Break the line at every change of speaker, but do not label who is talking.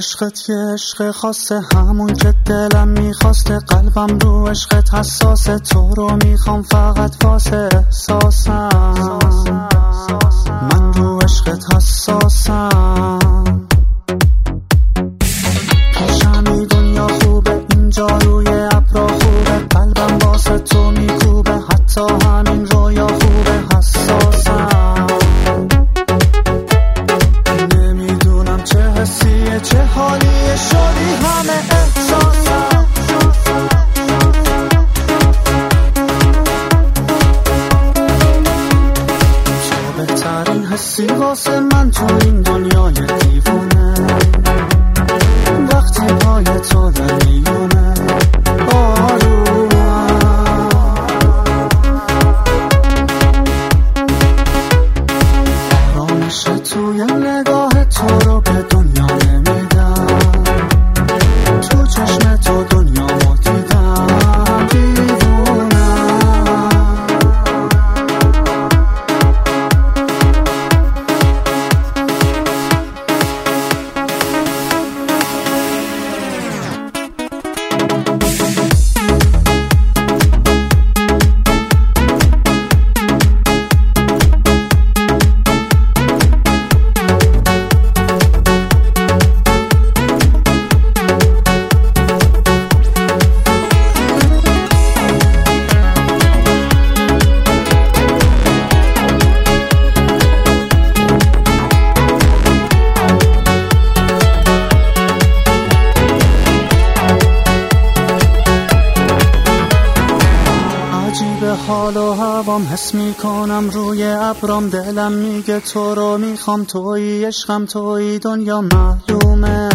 عشقت یه عشق خاصه، همون که دلم میخواسته. قلبم رو عشقت حساسه، تو رو میخوام فقط واسه احساسم. من رو عشقت حساسم. پیشمی دنیا خوبه، اینجا روی ابرا خوبه. قلبم واسه تو میکوبه، حتی همین رویا خوبه. حساسم، نمیدونم چه حسیه، چه حالیه، شدی همه احساسم. تو بهترین حسی واسه من تو این دنیای دیوونه. وقتی پای تو در میونه آرومم. آرامش توی نگاه تو رو به دنیا نمیدم. تو چشم تو دنیا ما دیدم. دیوونم. عجیب حال و هوام، حس میکنم روی ابرام. دلم میگه تو رو میخوام، تویی عشقم، تویی دنیا معلومه.